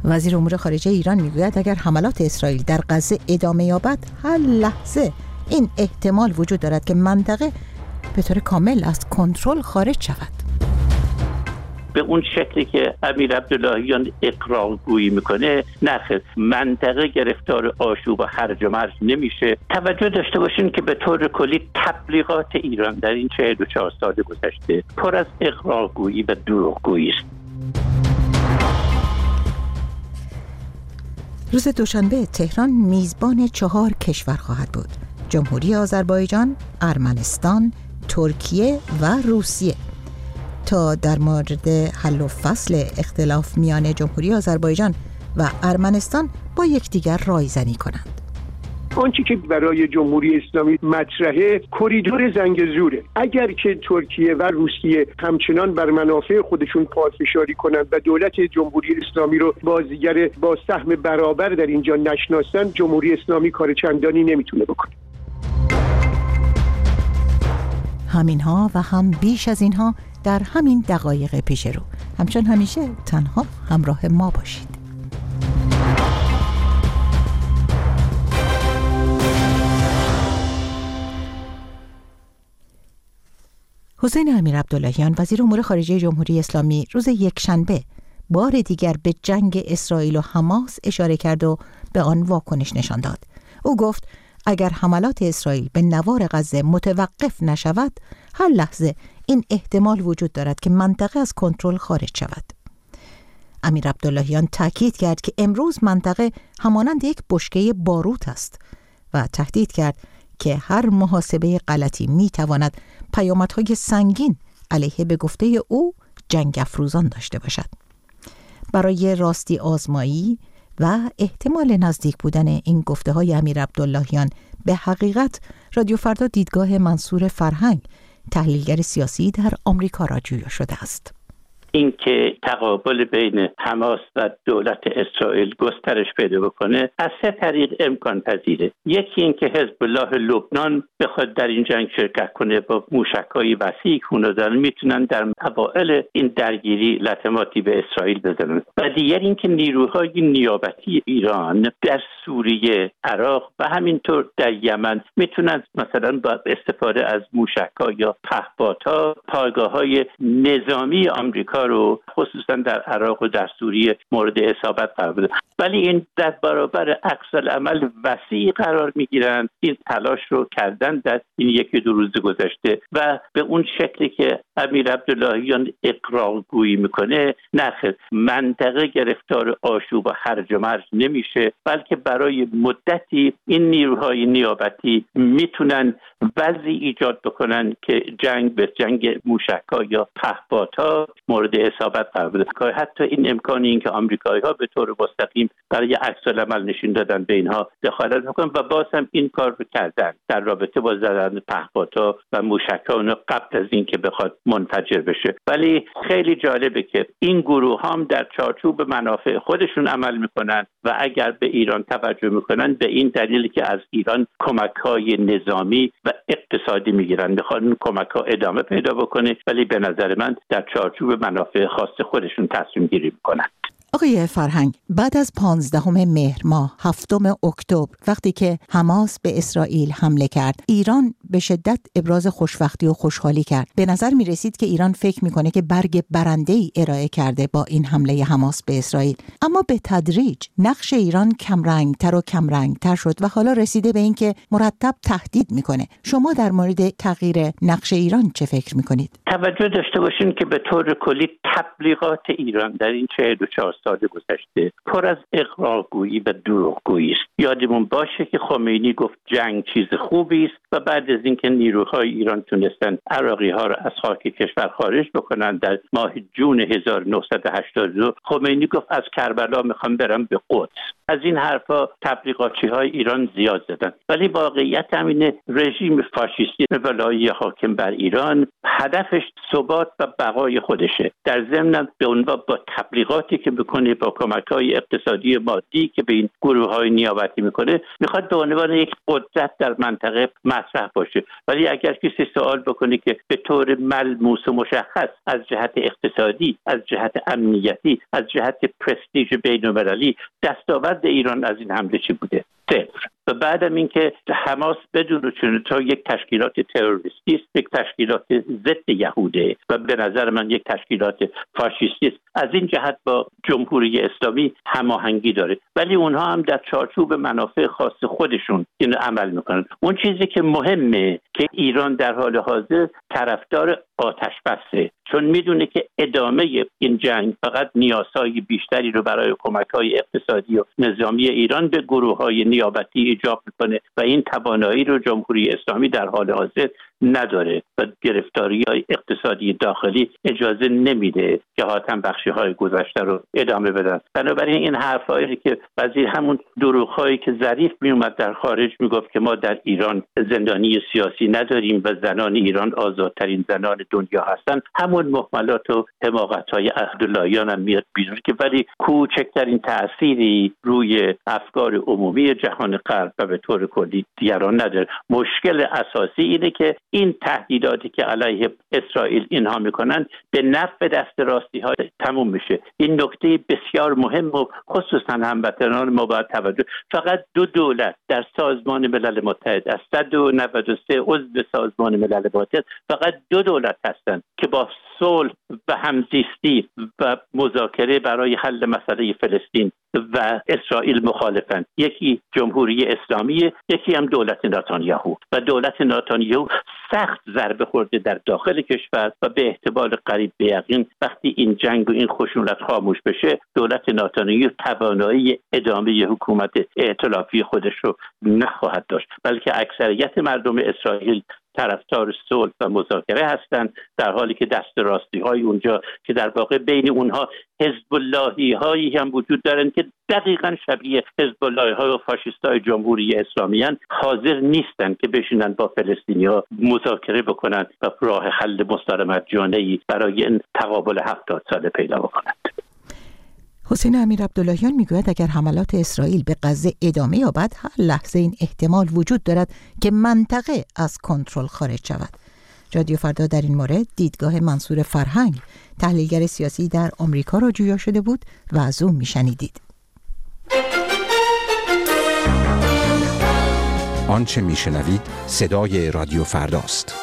وزیر امور خارجه ایران میگوید اگر حملات اسرائیل در غزه ادامه یابد هر لحظه این احتمال وجود دارد که منطقه به طور کامل از کنترل خارج شود. به اون شکلی که امیر عبداللهیان اقرارگویی میکنه نخیر، منطقه گرفتار آشوب و هرج و مرج نمیشه. توجه داشته باشین که به طور کلی تبلیغات ایران در این 44 سال گذشته پر از اقرارگویی و دروغگویی است. روز دوشنبه تهران میزبان 4 کشور خواهد بود: جمهوری آذربایجان، ارمنستان، ترکیه و روسیه، تا در مورد حل و فصل اختلاف میان جمهوری آذربایجان و ارمنستان با یکدیگر رایزنی کنند. آنچه که برای جمهوری اسلامی مطرحه کریدور زنگزوره. اگر که ترکیه و روسیه همچنان بر منافع خودشون پافشاری کنند و دولت جمهوری اسلامی رو بازیگر با سهم برابر در اینجا نشناسن، جمهوری اسلامی کار چندانی نمیتونه بکنه. همینها و هم بیش از اینها در همین دقایق پیش رو. همچون همیشه تنها همراه ما باشید. حسین امیر عبداللهیان وزیر امور خارجه جمهوری اسلامی روز یکشنبه بار دیگر به جنگ اسرائیل و حماس اشاره کرد و به آن واکنش نشان داد. او گفت اگر حملات اسرائیل به نوار غزه متوقف نشود، هر لحظه این احتمال وجود دارد که منطقه از کنترل خارج شود. امیر عبداللهیان تاکید کرد که امروز منطقه همانند یک بشکه باروت است و تهدید کرد که هر محاسبه غلطی میتواند پیامدهای سنگین علیه به گفته او جنگ افروزان داشته باشد. برای راستی آزمایی و احتمال نزدیک بودن این گفته‌های امیر عبداللهیان به حقیقت، رادیو فردا دیدگاه منصور فرهنگ، تحلیلگر سیاسی در آمریکا را جویا شده است. اینکه تقابل بین حماس و دولت اسرائیل گسترش پیدا بکنه از 3 طریق امکان پذیره. یکی اینکه حزب الله لبنان بخواد در این جنگ شرکت کنه، با موشک‌های وسیعی که دارن میتونن در اوائل این درگیری لطماتی به اسرائیل بزنن. و دیگر اینکه نیروهای نیابتی ایران در سوریه، عراق و همینطور در یمن میتونن مثلا با استفاده از موشک‌ها یا پهپادها پایگاه‌های نظامی آمریکا رو خصوصا در عراق و در سوریه مورد اصابت قرار بده. ولی این در برابر عکس‌العمل وسیع قرار میگیرند. این تلاش رو کردن در این 1-2 روز گذشته و به اون شکلی که امیر عبداللهیان اقرارگویی میکنه نخیر، منطقه گرفتار آشوب و هرج و مرج نمیشه، بلکه برای مدتی این نیروهای نیابتی میتونن وضعی ایجاد بکنن که جنگ به جنگ موشک‌ها یا پهپادها مورد اصابت قرار بده. حتی این امکانی این که آمریکایی‌ها به طور مستقیم برای عکس‌العمل نشون دادن به اینها دخالت میکنن و باز هم این کار رو کردن در رابطه با زدن پهپادها و موشک‌ها قبل از این که بخواد منفجر بشه. ولی خیلی جالبه که این گروه هم در چارچوب منافع خودشون عمل میکنن و اگر به ایران توجه میکنن به این دلیلی که از ایران کمک‌های نظامی و اقتصادی میگیرن، میخوان این کمک‌ها ادامه پیدا بکنه، ولی به نظر من در چارچوب منافع خاص خودشون تصمیم گیری میکنن. آقای فرهنگ، بعد از 15 مهر ماه 7 اکتبر وقتی که حماس به اسرائیل حمله کرد، ایران به شدت ابراز خوشبختی و خوشحالی کرد. به نظر می رسید که ایران فکر میکنه که برگ برنده‌ای ارائه کرده با این حمله حماس به اسرائیل. اما به تدریج نقش ایران کمرنگتر و کمرنگتر شد و حالا رسیده به این که مرتب تهدید میکنه. شما در مورد تغییر نقش ایران چه فکر میکنید؟ توجه داشته باشین که به طور کلی تبلیغات ایران در این 44 سال گذشته پر از اقرارگویی و دروغگویی است. یادمون باشه که خمینی گفت جنگ چیز خوبی است و بعد از اینکه نیروهای ایران تونستن عراقی‌ها را از خاک کشور خارج بکنن در ماه جون 1982، خمینی گفت از کربلا میخوام برم به قدس. از این حرفا تبلیغاتچی‌های ایران زیاد زدن، ولی واقعیت همینه رژیم فاشیستی ولایی حاکم بر ایران هدفش ثبات و بقای خودشه. در ضمن به عنوان با تبلیغاتی که بکنه، با کمک‌های اقتصادی مادی که به این گروه‌های نیابتی میکنه، میخواد به عنوان یک قدرت در منطقه مطرح باشه. ولی اگر کسی سوال بکنه که به طور ملموس و مشخص از جهت اقتصادی، از جهت امنیتی، از جهت پرستیژ بین‌المللی دستاورد ایران از این حمله چی بوده؟ صفر. و بعدم اینکه حماس بدون چون تا یک تشکیلات تروریستی است، یک تشکیلات ضد یهوده و به نظر من یک تشکیلات فاشیستی است. از این جهت با جمهوری اسلامی هماهنگی داره، ولی اونها هم در چارچوب منافع خاص خودشون این عمل میکنن. اون چیزی که مهمه که ایران در حال حاضر طرفدار آتش بسه، چون میدونه که ادامه این جنگ فقط نیازهای بیشتری رو برای کمک‌های اقتصادی و نظامی ایران به گروه‌های نیابتی ایجاب میکنه و این توانایی رو جمهوری اسلامی در حال حاضر نداره و گرفتاری‌های اقتصادی داخلی اجازه نمیده که حاتم بخشی‌های گذشته رو ادامه بدن. بنابراین این حرفایی که وزیر همون دروغ‌هایی که ظریف میومد در خارج میگفت که ما در ایران زندانی سیاسی نداریم و زنان ایران آزادترین زنان دنیا هستن، همون مهملات و حماقت‌های عبداللهیان هم میاد بیرون که ولی کوچکترین تأثیری روی افکار عمومی جهان غرب و به طور کلی دیگران نداره. مشکل اساسی اینه که این تهدیداتی که علیه اسرائیل اینها میکنن به نفع دست راستی ها تموم میشه. این نکته بسیار مهم و خصوصا هموطنان ما باید توجه. فقط دو دولت در سازمان ملل متحد از 193 عضو سازمان ملل متحد فقط دو دولت هستند که با صلح و همزیستی و مذاکره برای حل مسئله فلسطین و اسرائیل مخالفن. یکی جمهوری اسلامی، یکی هم دولت نتانیاهو. و دولت نتانیاهو سخت ضربه خورده در داخل کشور و به احتمال قریب به یقین وقتی این جنگ و این خشونت خاموش بشه، دولت نتانیاهو توانایی ادامه حکومت ائتلافی خودش رو نخواهد داشت، بلکه اکثریت مردم اسرائیل طرفدار صلح و مذاکره هستند، در حالی که دست راستی های اونجا که در واقع بین اونها حزب اللهی هایی هم وجود دارن که دقیقاً شبیه حزب اللهی ها و فاشیست های جمهوری اسلامی هستند، حاضر نیستن که بشینن با فلسطینی ها مذاکره بکنن و راه حل مستدامت جانبی برای این تقابل 70 ساله پیدا بکنند. حسین امیرعبداللهیان میگوید اگر حملات اسرائیل به غزه ادامه یابد، هر لحظه این احتمال وجود دارد که منطقه از کنترل خارج شود. رادیو فردا در این مورد دیدگاه منصور فرهنگ، تحلیلگر سیاسی در آمریکا را جویا شده بود و از او میشنیدید. آنچه میشنوید صدای رادیو فرداست.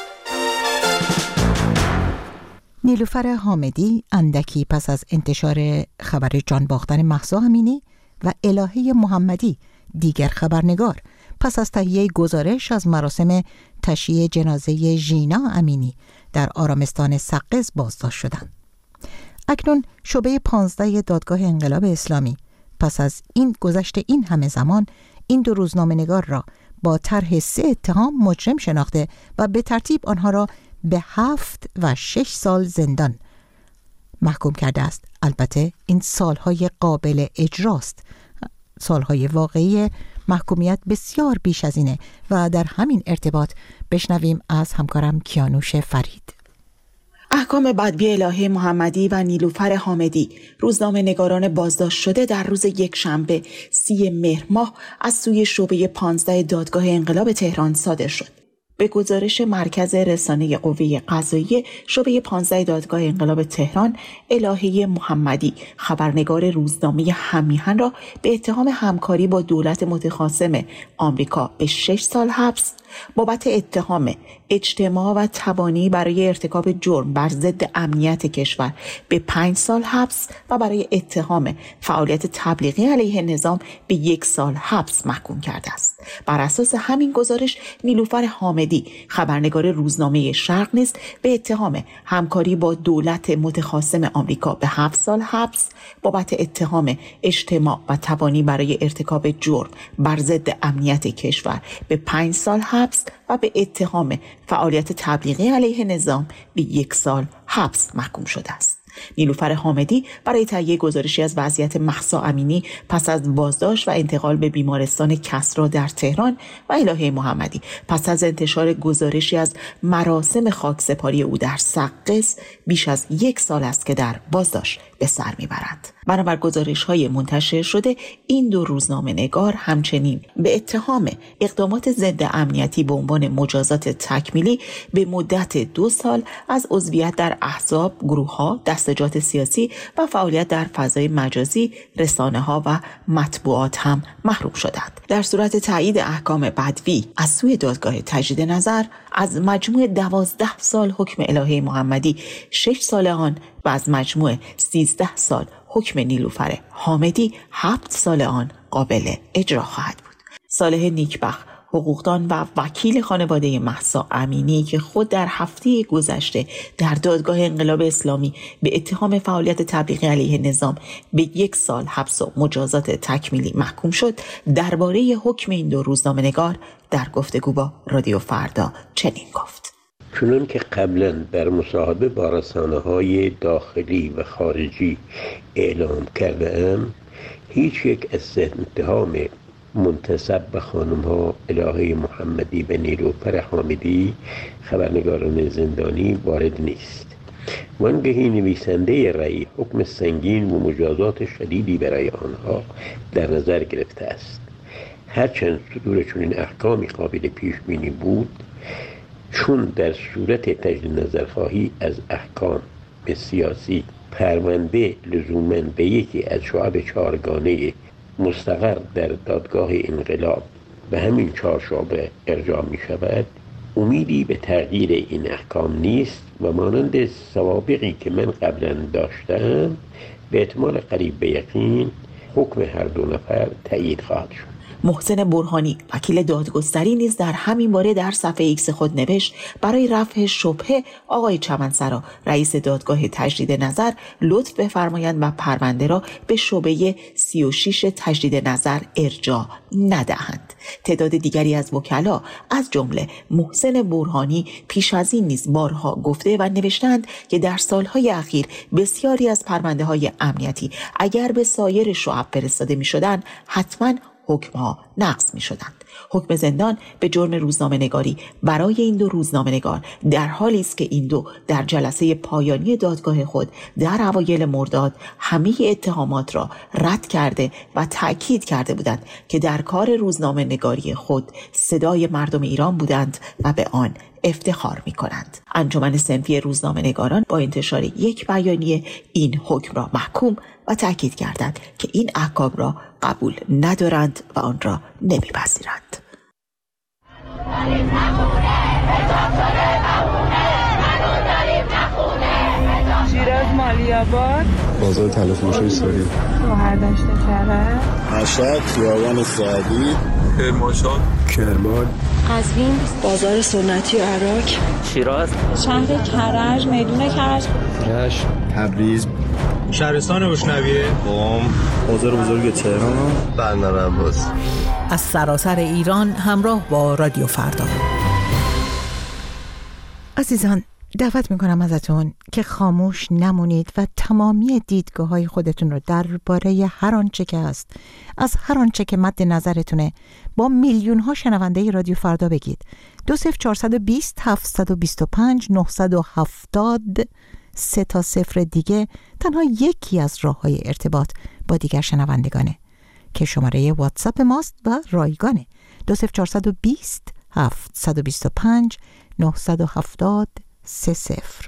نیلوفر حامدی اندکی پس از انتشار خبر جان باختن مهسا امینی و الهه محمدی دیگر خبرنگار پس از تهیه گزارش از مراسم تشییع جنازه ژینا امینی در آرامستان سقز بازداشت شدند. اکنون شعبه 15 دادگاه انقلاب اسلامی پس از این گذشت این همه زمان این دو روزنامه‌نگار را با طرح 3 اتهام مجرم شناخته و به ترتیب آنها را به 7 و 6 سال زندان محکوم کرده است. البته این سالهای قابل اجراست، سالهای واقعی محکومیت بسیار بیش از اینه و در همین ارتباط بشنویم از همکارم کیانوش فرید. احکام بدبی الهه محمدی و نیلوفر حامدی، روزنامه نگاران بازداشت شده، در روز یکشنبه 30 مهر ماه از سوی شعبه 15 دادگاه انقلاب تهران صادر شد. به گزارش مرکز رسانه قوه قضاییه شعبه 15 دادگاه انقلاب تهران، الهه محمدی خبرنگار روزنامه هم‌میهن را به اتهام همکاری با دولت متخاصم آمریکا به 6 سال حبس، بابت اتهام اجتماع و تبانی برای ارتکاب جرم بر ضد امنیت کشور به 5 سال حبس و برای اتهام فعالیت تبلیغی علیه نظام به 1 سال حبس محکوم کرده است. بر اساس همین گزارش نیلوفر حامدی خبرنگار روزنامه شرق نیز به اتهام همکاری با دولت متخاصم آمریکا به 7 سال حبس، بابت اتهام اجتماع و تبانی برای ارتکاب جرم بر ضد امنیت کشور به 5 سال حبس و به اتهام فعالیت تبلیغی علیه نظام به 1 سال حبس محکوم شده است. نیلوفر حامدی برای تهیه گزارشی از وضعیت مهسا امینی پس از بازداشت و انتقال به بیمارستان کسری در تهران و الهه محمدی پس از انتشار گزارشی از مراسم خاکسپاری او در سقز بیش از 1 سال است که در بازداشت به سر میبرد. بنابر گزارش‌های منتشر شده این دو روزنامه‌نگار همچنین به اتهام اقدامات ضد امنیتی به عنوان مجازات تکمیلی به مدت 2 سال از عضویت در احزاب، گروه‌ها، دستجات سیاسی و فعالیت در فضای مجازی، رسانه‌ها و مطبوعات هم محروم شدند. در صورت تایید احکام بدوی از سوی دادگاه تجدید نظر، از مجموع 12 سال حکم الهه محمدی 6 سال آن و از مجموع 13 سال حکم نیلوفر حامدی 7 سال آن قابل اجرا خواهد بود. صالح نیکبخت، حقوقدان و وکیل خانواده مهسا امینی که خود در هفته گذشته در دادگاه انقلاب اسلامی به اتهام فعالیت تبلیغی علیه نظام به 1 سال حبس و مجازات تکمیلی محکوم شد، درباره حکم این دو روزنامه‌نگار در گفتگو با رادیو فردا چنین گفت: چون که قبلا در مصاحبه با رسانه‌های داخلی و خارجی اعلام کرده‌ام، هیچ یک از اتهام منتسب به خانم‌ها الهه محمدی و نیلوفر حامدی خبرنگاران زندانی وارد نیست. وانگهی نویسنده رأی حکم سنگین و مجازات شدیدی برای آنها در نظر گرفته است. هرچند صدور چنین احکامی قابل پیش بینی بود، چون در صورت تجدید نظرخواهی از احکام سیاسی پرونده لزوماً به یکی از شعب 4 گانه مستقر در دادگاه انقلاب به همین 4 شعبه ارجاع می شود، امیدی به تغییر این احکام نیست و مانند سوابقی که من قبلا داشتم به احتمال قریب به یقین حکم هر دو نفر تایید خواهد شد. محسن برهانی، وکیل دادگستری، نیز در همین باره در صفحه ایکس خود نوشت: برای رفع شبهه آقای چمنسرا رئیس دادگاه تجدید نظر لطف بفرمایند و پرونده را به شعبه 36 تجدید نظر ارجاع ندهند. تعداد دیگری از وکلا از جمله محسن برهانی پیش از این نیز بارها گفته و نوشتند که در سالهای اخیر بسیاری از پرونده‌های امنیتی اگر به سایر شعب فرستاده می‌شدند حتماً حکم‌ها نقض می‌شدند. حکم زندان به جرم روزنامه‌نگاری برای این دو روزنامه‌نگار در حالی است که این دو در جلسه پایانی دادگاه خود در اوایل مرداد همه اتهامات را رد کرده و تأکید کرده بودند که در کار روزنامه‌نگاری خود صدای مردم ایران بودند و به آن افتخار می‌کنند. انجمن صنفی روزنامه‌نگاران با انتشار یک بیانیه این حکم را محکوم و تأکید کردند که این احکام را قبول ندارند و آن را نمی‌پذیرند. شیراز مالی‌آباد، بازار تلفروشی سوری، شهردشت کرج، مشهد خیابان سعدی، کرمانشاه، کرمان، قزوین، بازار سنتی عراق، شیراز، شهر کرج، میدون کرج، رشت، تبریز، شهرستان بوشنویه، قم، بازار بزرگ تهران، بندر عباس. از سراسر ایران همراه با رادیو فردا. عزیزان، دعوت میکنم ازتون که خاموش نمونید و تمامی دیدگاه‌های خودتون رو درباره هر آنچه که هست، از هر آنچه که مد نظرتونه با میلیون‌ها شنونده رادیو فردا بگید. 20420 725 970 3 تا 0 دیگه تنها یکی از راه‌های ارتباط با دیگر شنوندگانه که شماره واتساپ ماست و رایگانه. 20420 725 970 30.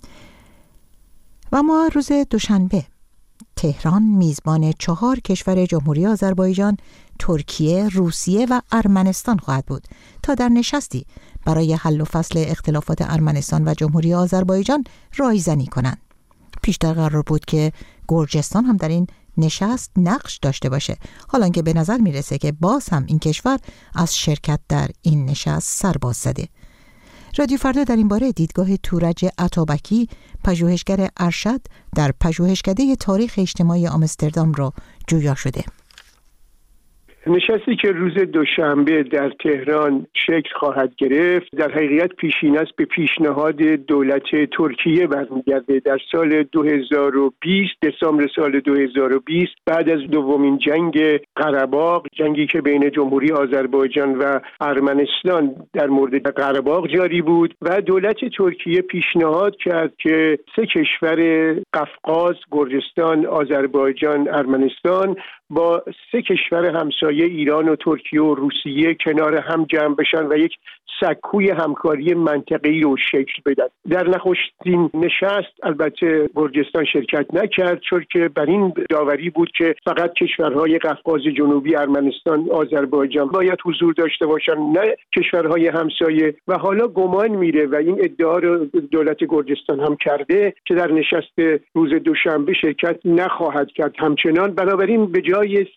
و ما روز دوشنبه تهران میزبان 4 کشور جمهوری آذربایجان، ترکیه، روسیه و ارمنستان خواهد بود تا در نشستی برای حل و فصل اختلافات ارمنستان و جمهوری آذربایجان رایزنی کنند. پیشتر قرار بود که گرجستان هم در این نشست نقش داشته باشه، حالا که به نظر میرسه که باز هم این کشور از شرکت در این نشست سرباز زده. رادیو فردا در این باره دیدگاه تورج عطابکی، پژوهشگر ارشد در پژوهشکده تاریخ اجتماعی آمستردام را جویا شده. نشستی که روز دوشنبه در تهران شکل خواهد گرفت در حقیقت پیشین است به پیشنهاد دولت ترکیه برمیگرده. در سال 2020 دسامبر سال 2020 بعد از دومین جنگ قره‌باغ، جنگی که بین جمهوری آذربایجان و ارمنستان در مورد قره‌باغ جاری بود و دولت ترکیه پیشنهاد کرد که 3 کشور قفقاز، گرجستان، آذربایجان، ارمنستان با 3 کشور همسایه ایران و ترکیه و روسیه کنار هم جمع بشن و یک سکوی همکاری منطقه‌ای رو شکل بدن. در نخستین نشست البته گرجستان شرکت نکرد، چون که بر این داوری بود که فقط کشورهای قفقاز جنوبی، ارمنستان، آذربایجان باید حضور داشته باشن، نه کشورهای همسایه. و حالا گمان میره و این ادعا رو دولت گرجستان هم کرده که در نشست روز دوشنبه شرکت نخواهد کرد همچنان. بنابراین به جای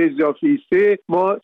3+3 ما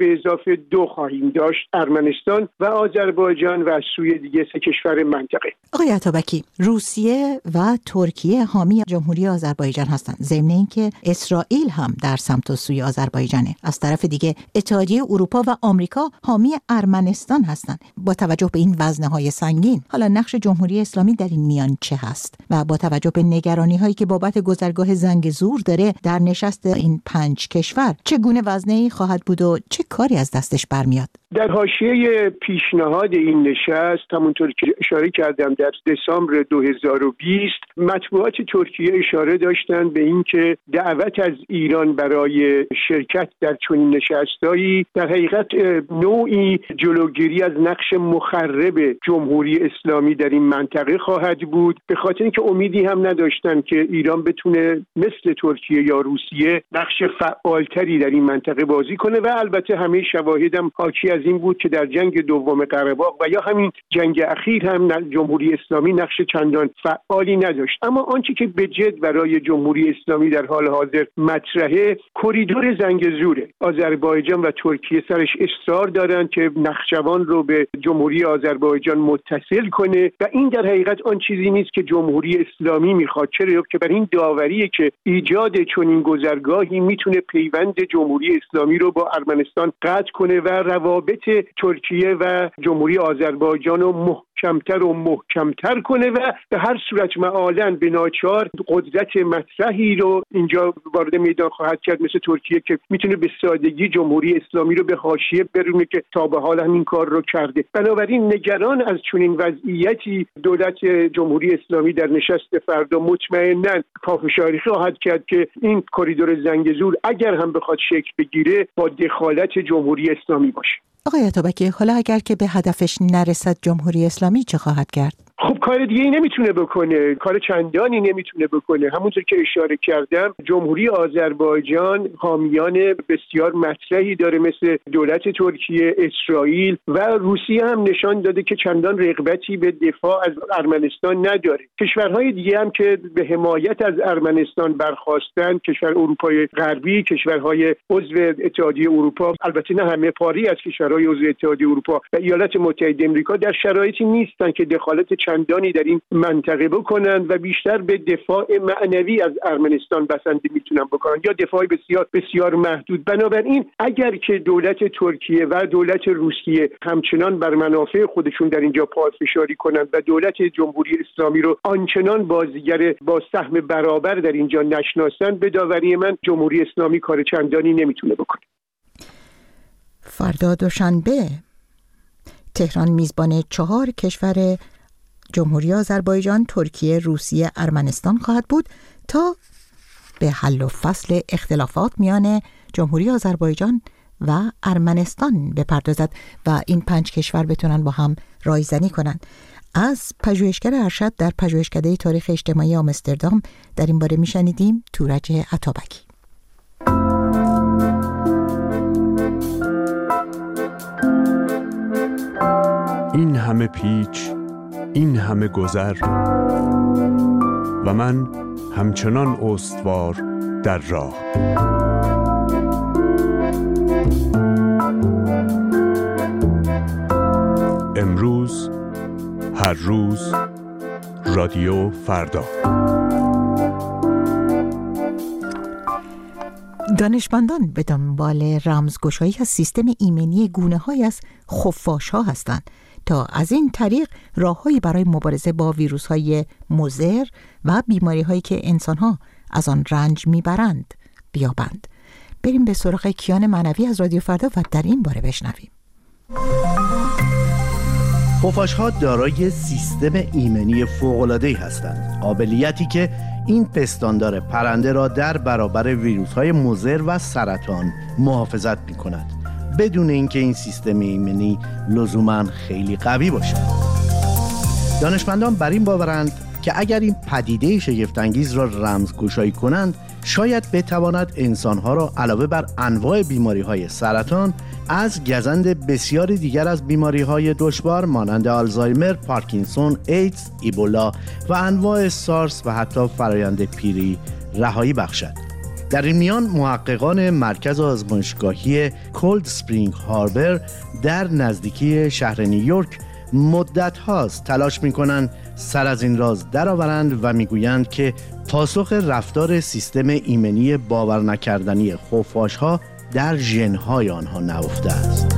3+2 خواهیم داشت، ارمنستان و آذربایجان و از سوی دیگه 3 کشور منطقه. آقای عطابکی، روسیه و ترکیه حامی جمهوری آذربایجان هستند، ضمن اینکه اسرائیل هم در سمت و سوی آذربایجانه. از طرف دیگه اتحادیه اروپا و آمریکا حامی ارمنستان هستند. با توجه به این وزنه‌های سنگین، حالا نقش جمهوری اسلامی در این میان چه هست و با توجه به نگرانی‌هایی که بابت گذرگاه زنگزور داره در نشست این 5 کشور، چگونه وزنه‌ای خواهد بود و چه کاری از دستش برمیاد؟ در حاشیه پیشنهاد این نشست، همونطور که اشاره کردم، در دسامبر 2020 مطبوعات ترکیه اشاره داشتند به این که دعوت از ایران برای شرکت در چنین نشستایی در حقیقت نوعی جلوگیری از نقش مخرب جمهوری اسلامی در این منطقه خواهد بود، به خاطر اینکه امیدی هم نداشتند که ایران بتونه مثل ترکیه یا روسیه نقش فعالتری در این منطقه بازی کنه. و البته همه شواهدم حاکی از این بود که در جنگ دوم قره‌باغ و یا همین جنگ اخیر هم جمهوری اسلامی نقش چندان فعالی نداشت. اما آنچه که به جد برای جمهوری اسلامی در حال حاضر مطرحه کریدور زنگزوره. آذربایجان و ترکیه سرش اصرار دارند که نخجوان رو به جمهوری آذربایجان متصل کنه و این در حقیقت آن چیزی نیست که جمهوری اسلامی میخواد. چرا که بر این داوریه که ایجاد چنین گذرگاهی میتونه پیوند جمهوری اسلامی رو با ارمنستان قطع کنه و روابط ترکیه و جمهوری آذربایجان رو محکمتر کنه و به هر صورت معالاً به ناچار قدرت مطرحی رو اینجا وارد میدان خواهد کرد مثل ترکیه که میتونه به سادگی جمهوری اسلامی رو به حاشیه برونه که تا به حال همین کار رو کرده. بنابراین نگران از چنین وضعیتی دولت جمهوری اسلامی در نشست فردا مطمئناً پافشاری خواهد کرد که این کریدور زنگزور اگر هم بخواد شکل بگیره با دخالت جمهوری اسلامی باشه. آقای عطابکی، حالا اگر که به هدفش نرسد جمهوری اسلامی چه خواهد کرد؟ خب کار دیگه ای نمیتونه بکنه، کار چندانی نمیتونه بکنه. همونطور که اشاره کردم جمهوری آذربایجان حامیان بسیار مطرحی داره مثل دولت ترکیه، اسرائیل و روسیه هم نشان داده که چندان رغبتی به دفاع از ارمنستان نداره. کشورهای دیگه هم که به حمایت از ارمنستان برخاستن، کشور اروپای غربی، کشورهای عضو اتحادیه اروپا، البته نه همه، پاری از کشورهای عضو اتحادیه اروپا و ایالات متحده آمریکا در شرایطی نیستن که دخالت چندانی در این منطقه بکنن و بیشتر به دفاع معنوی از ارمنستان بسنده میتونن بکنن یا دفاع بسیار بسیار محدود. بنابراین اگر که دولت ترکیه و دولت روسیه همچنان بر منافع خودشون در اینجا پافشاری کنند و دولت جمهوری اسلامی رو آنچنان بازیگر با سهم برابر در اینجا نشناسند، به داوری من جمهوری اسلامی کار چندانی نمیتونه بکنه. فردا دوشنبه تهران میزبان 4 کشور جمهوری آذربایجان، ترکیه، روسیه، ارمنستان خواهد بود تا به حل و فصل اختلافات میان جمهوری آذربایجان و ارمنستان بپردازد و این 5 کشور بتونن با هم رایزنی کنن. از پژوهشگر ارشد در پژوهشکده تاریخ اجتماعی آمستردام در این باره میشنیدیم تورج عطابکی. این همه پیچ، این همه گذر و من همچنان استوار در راه. امروز، هر روز، رادیو فردا. دانشمندان به دنبال رمزگشایی از سیستم ایمنی گونه‌های از خفاش‌ها هستند تا از این طریق راه‌هایی برای مبارزه با ویروس‌های مضر و بیماری‌هایی که انسان‌ها از آن رنج می‌برند بیابند. بریم به سراغ کیان معنوی از رادیو فردا و در این باره بشنویم. خفاش‌ها دارای سیستم ایمنی فوق‌العاده‌ای هستند، قابلیتی که این پستاندار پرنده را در برابر ویروس‌های مضر و سرطان محافظت می‌کند، بدون اینکه این سیستم ایمنی لزوماً خیلی قوی باشد. دانشمندان بر این باورند که اگر این پدیده شگفت‌انگیز را رمزگشایی کنند، شاید بتواند انسانها را علاوه بر انواع بیماری‌های سرطان از گزند بسیار دیگر از بیماری‌های دشوار مانند آلزایمر، پارکینسون، ایدز، ایبولا و انواع سارس و حتی فرایند پیری رهایی بخشد. در این میان محققان مرکز آزمایشگاهی کولد اسپرینگ هاربر در نزدیکی شهر نیویورک مدت هاست تلاش می‌کنند سر از این راز درآورند و میگویند که پاسخ رفتار سیستم ایمنی باور نکردنی خفاش‌ها در ژن‌های آنها نهفته است.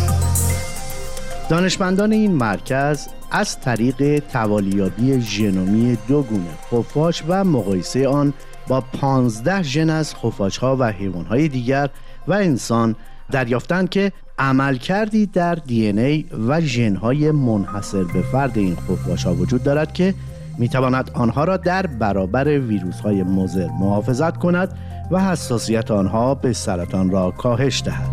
دانشمندان این مرکز از طریق توالیابی ژنومی دو گونه خفاش و مقایسه آن با 15 ژن از خفاش‌ها و حیوان‌های دیگر و انسان دریافتند که عملکردی در دی و ژن‌های منحصر به فرد این خفاش‌ها وجود دارد که می‌تواند آنها را در برابر ویروس‌های مضر محافظت کند و حساسیت آنها به سرطان را کاهش دهد.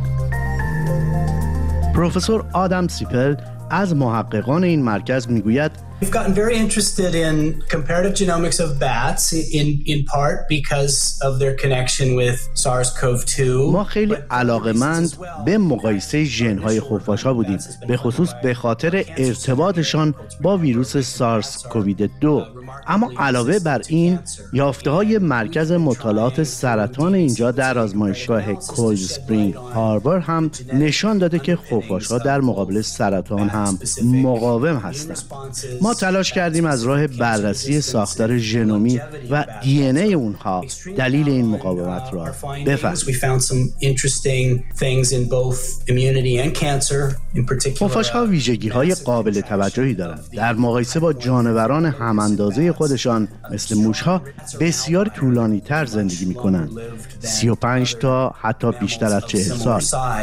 پروفسور آدم سیپل از محققان این مرکز میگوید We've gotten very interested in comparative genomics of bats in part because of their connection with SARS-CoV-2. ما خیلی علاقه‌مند به مقایسه ژن‌های خفاش‌ها بودیم، به خصوص به خاطر ارتباطشان با ویروس سارس کووید 2. اما علاوه بر این، یافته‌های مرکز مطالعات سرطان اینجا در آزمایشگاه کولد اسپرینگ هاربر هم نشان داده که خفاش‌ها در مقابل سرطان هم مقاوم هستند. ما تلاش کردیم از راه بررسی ساختار ژنومی و دی ان ای اونها دلیل این مقاومت را بفهمیم. خفاش‌ها ویژگی‌های قابل توجهی دارند. در مقایسه با جانوران هم‌اندازه خودشان مثل موش‌ها بسیار طولانی‌تر زندگی می‌کنند. 35 تا حتی بیشتر از 40 سال.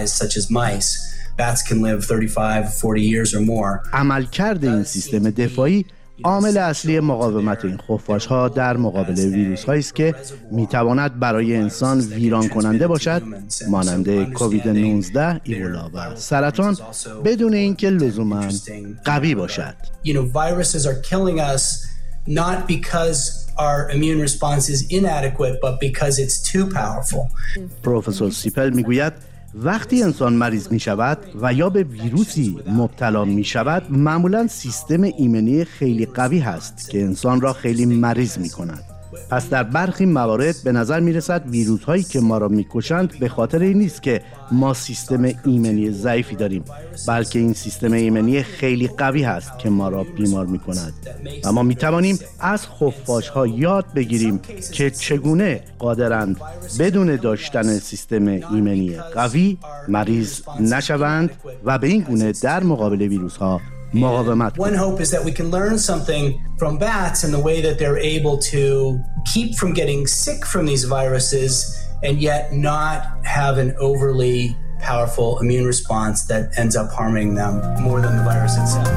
Bats can live 35, 40 years or more. عملکرد این سیستم دفاعی عامل اصلی مقاومت این خفاش‌ها در مقابل ویروس‌هایی است که می‌تواند برای انسان ویران کننده باشد، مانند کووید 19، ایبولا و سرطان، بدون اینکه لزوماً قوی باشد. Viruses are killing us not because our immune response is inadequate but because it's too powerful. پروفسور سیپل میگوید وقتی انسان مریض می شود و یا به ویروسی مبتلا می شود، معمولاً سیستم ایمنی خیلی قوی هست که انسان را خیلی مریض می کند. پس در برخی موارد به نظر می رسد ویروس هایی که ما را می کشند به خاطر این نیست که ما سیستم ایمنی ضعیفی داریم، بلکه این سیستم ایمنی خیلی قوی هست که ما را بیمار می کند. و ما می توانیم از خفاش ها یاد بگیریم که چگونه قادرند بدون داشتن سیستم ایمنی قوی مریض نشوند و به این گونه در مقابل ویروس ها مقاومت. One hope is that we can learn something from bats in the way that they're able to keep from getting sick from these viruses and yet not have an overly powerful immune response that ends up harming them more than the virus itself.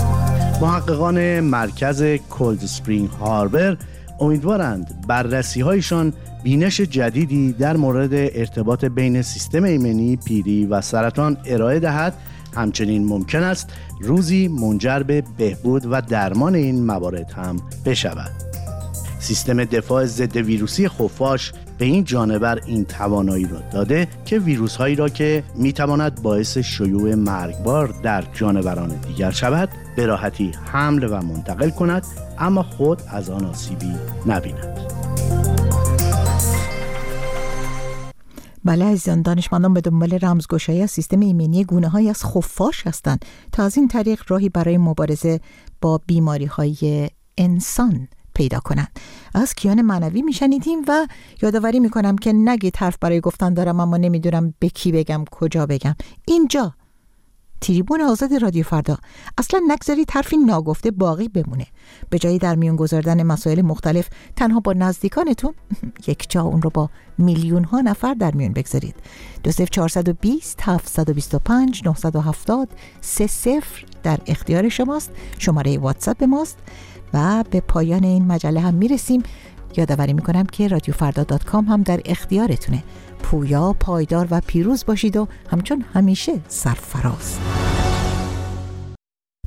محققان مرکز کولد اسپرینگ هاربر امیدوارند بررسی‌هایشان بینش جدیدی در مورد ارتباط بین سیستم ایمنی پیری و سرطان ارائه دهد. همچنین ممکن است روزی منجر به بهبود و درمان این موارد هم بشود. سیستم دفاع ضد ویروسی خفاش به این جانور این توانایی را داده که ویروس هایی را که میتواند باعث شیوع مرگبار در جانوران دیگر شود به راحتی حمل و منتقل کند، اما خود از آن آسیبی نبیند. بله عزیزان، دانشمندان به دنبال رمزگشایی از سیستم ایمنی گونه‌های از خفاش هستند تا از این طریق راهی برای مبارزه با بیماری‌های انسان پیدا کنند. از کیان معنوی میشنیدیم و یادآوری میکنم که نگید حرف برای گفتن دارم اما نمیدونم به کی بگم، کجا بگم. اینجا تریبون آزاد رادیو فردا. اصلا نگذارید حرفی ناگفته باقی بمونه. به جای در میون گذاردن مسائل مختلف تنها با نزدیکانتون، یک جا اون رو با میلیون ها نفر در میون بگذارید. 20420 725 970 30 در اختیار شماست. شماره واتساپ ماست. و به پایان این مجله هم میرسیم. یادآوری میکنم که رادیوفردا.com هم در اختیارتونه. پویا، پایدار و پیروز باشید و همچون همیشه سرفراز.